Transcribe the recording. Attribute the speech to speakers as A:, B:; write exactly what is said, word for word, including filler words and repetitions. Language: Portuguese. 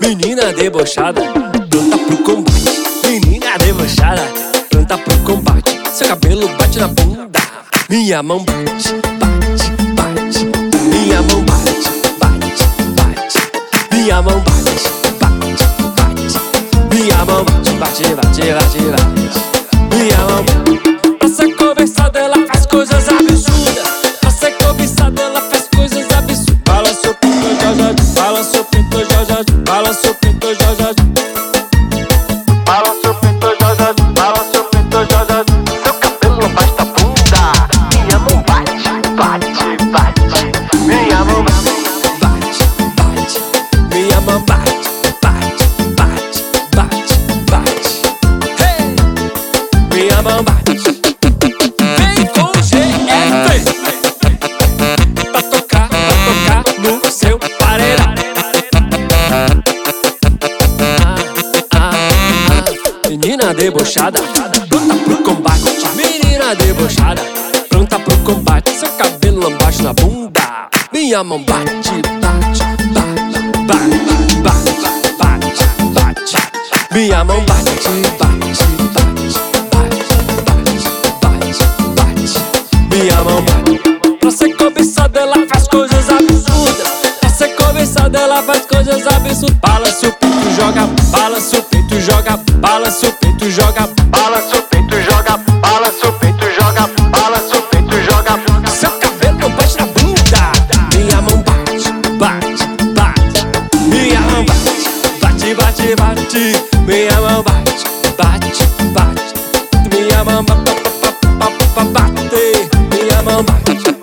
A: menina debochada, pronta pro combate. Menina debochada, pronta pro combate. Seu cabelo bate na bunda, minha mão bate, bate, bate. Minha mão bate, bate, bate. Minha mão bate, bate, bate. Minha mão bate, bate, bate, bate, bate. Minha mão bate. Pra ser conversada ela faz coisas absurdas. Pra ser cobiçada ela faz coisas absurdas. Balança o pinto, já já, balança o pinto, já já, balança o pinto, já já.
B: Balança o pinto, já já, balança o pinto, já já. Seu cabelo bate na bunda, minha mão bate, bate, bate. Minha mão bate,
A: bate, minha mão bate, bate, bate, bate, bate. Hey! Minha mão bate. Vem com G F pra tocar, pra tocar no seu paredão. Ah, ah, ah. Menina debochada, pronta pro combate. Menina debochada, pronta pro combate. Seu cabelo embaixo na bunda, minha mão bate, bate, bate, bate, bate, bate, bate. Minha mão bate, bate, bate, bate, bate, bate. Minha mão bate. Pra ser cobiçada ela faz coisas absurdas. Pra ser cobiçada ela faz coisas absurdas. Balança o peito, joga, balança o peito, joga, balança o peito, joga.
B: balança o peito, joga, balança o peito, joga, balança o peito, joga.
A: Seu cabelo bate na bunda, minha mão bate, bate, bate. Minha mão bate, bate, bate, bate. Minha mão bate, bate, bate. Minha mão bate, bate, minha mão bate.